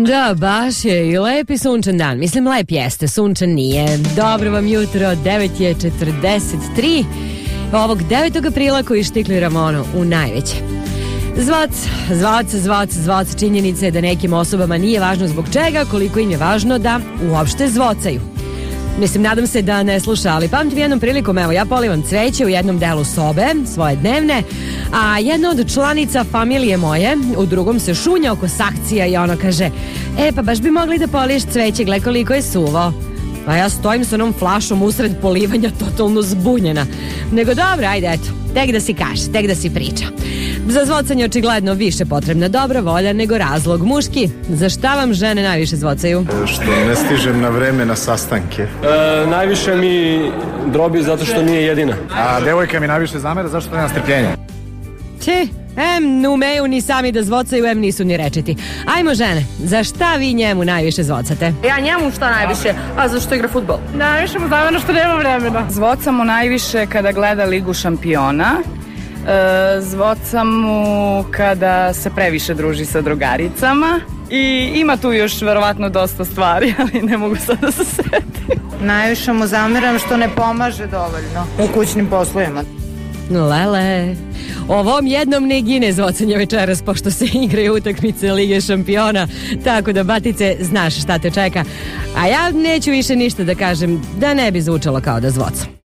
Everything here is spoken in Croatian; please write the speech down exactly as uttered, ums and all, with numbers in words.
Da, baš je i lep i sunčan dan. Mislim, lep jeste, sunčan nije. Dobro vam jutro, devet je četrdeset tri ovog devetog aprila koji štikli Ramonu u najveće. Zvac, zvac, zvac, zvac, činjenica je da nekim osobama nije važno zbog čega, koliko im je važno da uopšte zvocaju. Mislim, nadam se da ne sluša, ali pamtim jednom prilikom, evo, ja polivam cveće u jednom delu sobe, svoje dnevne, a jedna od članica familije moje u drugom se šunja oko sakcija i ona kaže, e, pa baš bi mogli da poliješ cveće, gle koliko je suvo. Pa ja stojim s onom flašom usred polivanja, totalno zbunjena. Nego dobro, ajde, eto, tek da si kaže, tek da si priča. Za zvocanje očigledno više potrebna dobra volja nego razlog. Muški, za šta vam žene najviše zvocaju? Što ne stižem na vreme na sastanke. E, najviše mi drobi zato što nije jedina. A devojka mi najviše zamera zašto nema strpljenja. Či, em ne umeju ni sami da zvocaju, em nisu ni rečiti. Ajmo žene, za šta vi njemu najviše zvocate? Ja njemu šta najviše? A zašto igra fudbal? Najviše mu zamena što nema vremena. Zvocam mu najviše kada gleda Ligu šampiona. E, zvocam mu kada se previše druži sa drugaricama. I ima tu još verovatno dosta stvari, ali ne mogu sad da se setim. Najviše mu zameram što ne pomaže dovoljno u kućnim poslovima. Lele, ovom jednom ne gine zvocanje večeras pošto se igraju utakmice Lige šampiona, tako da batice znaš šta te čeka. A ja neću više ništa da kažem da ne bi zvučalo kao da zvocam.